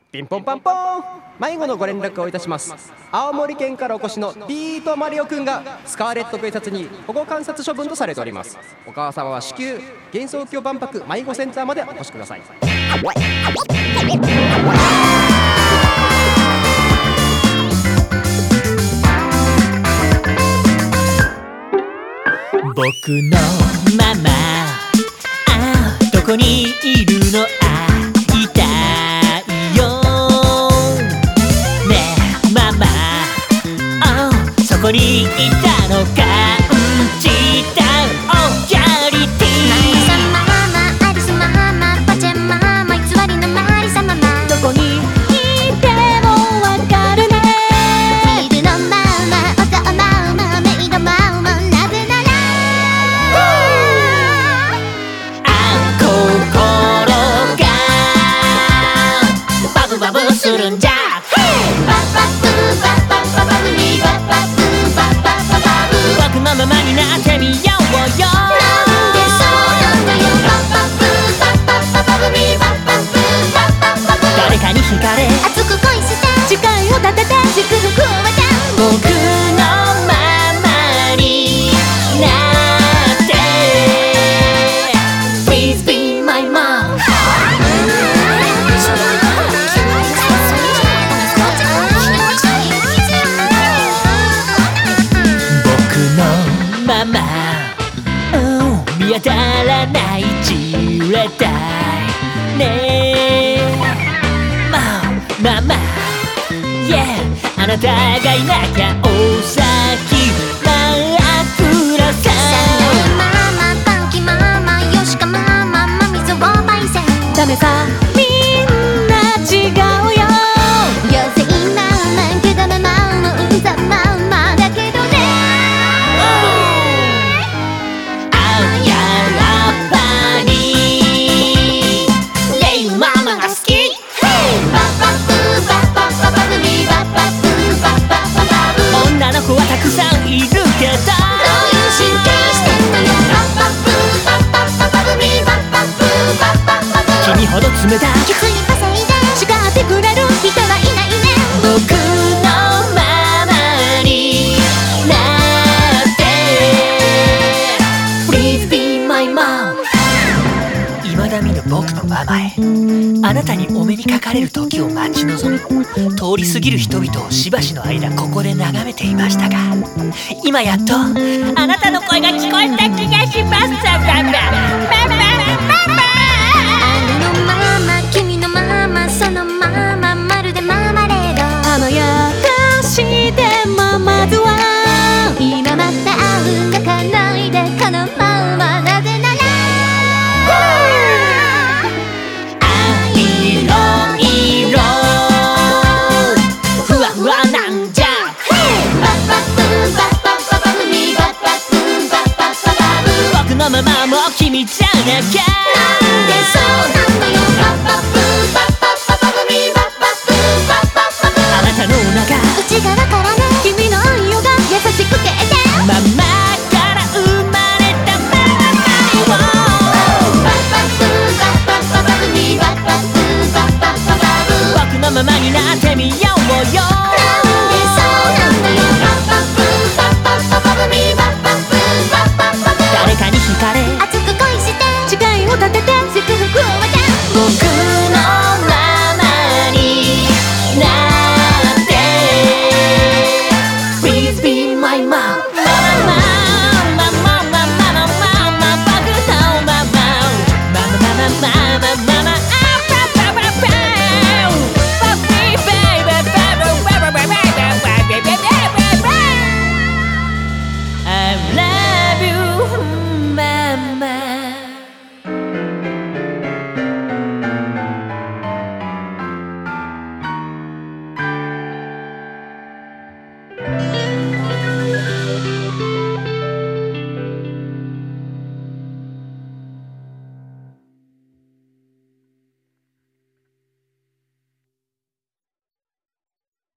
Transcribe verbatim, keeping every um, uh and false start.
ピンポンパンポーン、迷子のご連絡をいたします。青森県からお越しのビートマリオくんがスカーレット警察に保護観察処分とされております。お母様は至急幻想郷万博迷子センターまでお越しください。 僕のママ、ああどこにいるの、あいたいよねえママ、あそこにいたのか、うんちたおギャリティマリサママ、アリスママ、パチェママ、偽りのマリサママ、 どこにいてもわかるね。 フィールのママ、お顔ママ、メイドママ、なぜならあ心がバブバブするんじゃ。 バッバッブーバッバッババブミバッバッブーバッバッババブー、 僕のままになってみようよ。 なんでそうなのよ。バッバッブーバッバッババブミバッバッブーバッバッバブー、 誰かに惹かれ熱く恋して誓いを立てて祝福を渡す、 僕のままになって Please be my mom。 僕のママ、うん、見当たらないじれたいねえマママ、yeah、あなたがいなきゃお先真っ暗さ。 ママ、パンキママ、ヨシカママ、マミゾウパイセン、 ダメさみんな違うよ。 妖精ママ、けだまママ、うんざママだけどね。 あやっぱりレイママが好き。 バッバッブーバッバッババブミバッバッブーバッバッババブー、 女の子はたくさんいるけど、 どういう神経してんのよ。バッバッブーバッバッババブミバッバッブーバッバッババブー、 君ほど冷たきつい稼いで叱ってくれる人はいないね。 僕のママになって Please be my mom。 未だ見ぬ僕のママへ、あなたにお目にかかれる時を待ち望み、通り過ぎる人々をしばしの間ここで眺めていましたが、今やっとあなたの声が聞こえた気がします。ママママママ、 あのママ、君のママ、そのママ、まるでマーマレード、 甘やかしてママズは今また会う泣かないでこのママ、なぜならいろいろふわふわなんじゃ。 バッバッブーバッバッババブミバッバッブーバッバッババブー、 僕のママも君じゃなきゃ。 なんでそうなのよ。バッバッブーバッバッババブミバッバッブーバッバッバブー、 あなたのお腹内側からね、君の愛よが優しくてて、 ママから生まれたママをバッバッブーバッバッババブミバッバッブーバッバッババブー、 僕のママになってみようよ。 なんでそうなのよ。バッバッブーバッバッババブミバッバッブーバッバッバブー、 誰かに惹かれ熱く恋して誓いを立てて祝福を渡す、 僕の